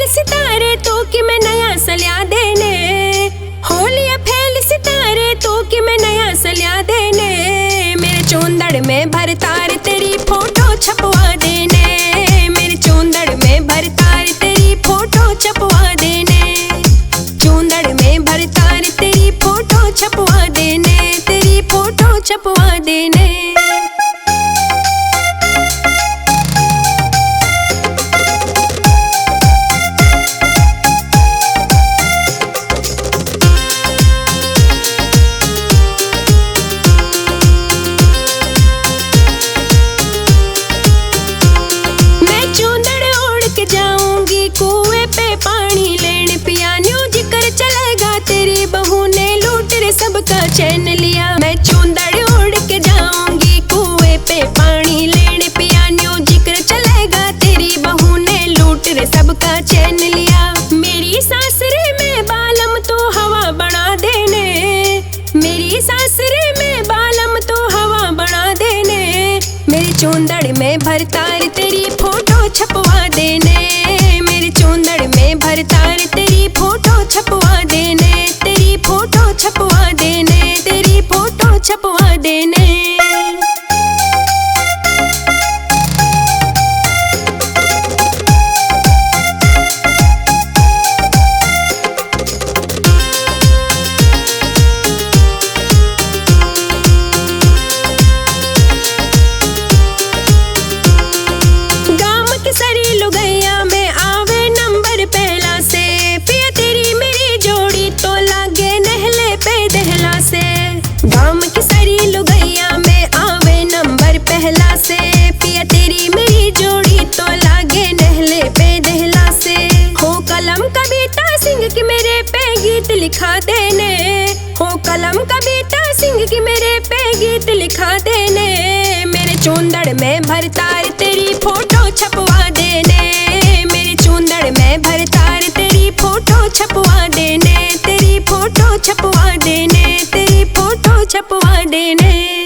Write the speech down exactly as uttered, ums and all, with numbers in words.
सितारे तो कि मैं नया सलिया देने, होलिया फैल सितारे तो कि मैं नया सलिया देने। मेरे चोंदड़ में भर तार तेरी फोटो छपवा देने, मेरे चोंदड़ में भर तार तेरी फोटो छपवा देने, चोंदड़ में भर तार तेरी फोटो छपवा देने, तेरी फोटो छपवा देने। कुएं पे पानी लेने पिया न्यू जिक्र चलेगा तेरी बहू ने लूट रे सबका चैन लिया। मैं चोंदड़ उड़ के जाऊंगी कुएं पे पानी लेने पिया न्यू जिक्र चलेगा तेरी बहू ने लूट रे सबका चैन लिया। मेरी सासरे में बालम तो हवा बना देने, मेरी सासरे में बालम तो हवा बना देने। मेरे चोंदड़ में भर तार तेरी फोटो छपवा देने, चोंदड़ में भर तार तेरी फोटो छपवा देने, तेरी फोटो छपवा देने, तेरी फोटो छपवा देने। गाम के सरी लुगैया में गाम की सरी लुगैया में आवे नंबर पहला से, पिया तेरी मेरी जोड़ी तो लागे नहले पे दहला से। हो कलम कविता सिंह की मेरे पे गीत लिखा देने, हो कलम कविता सिंह की मेरे पे गीत लिखा देने। मेरे चोंदड़ में भर तार तेरी फोटो छपवा देने, मेरे चोंदड़ में भर तार तेरी फोटो छपवा देने, तेरी फोटो छपवा देने, तेरी फोटो छपवा देने।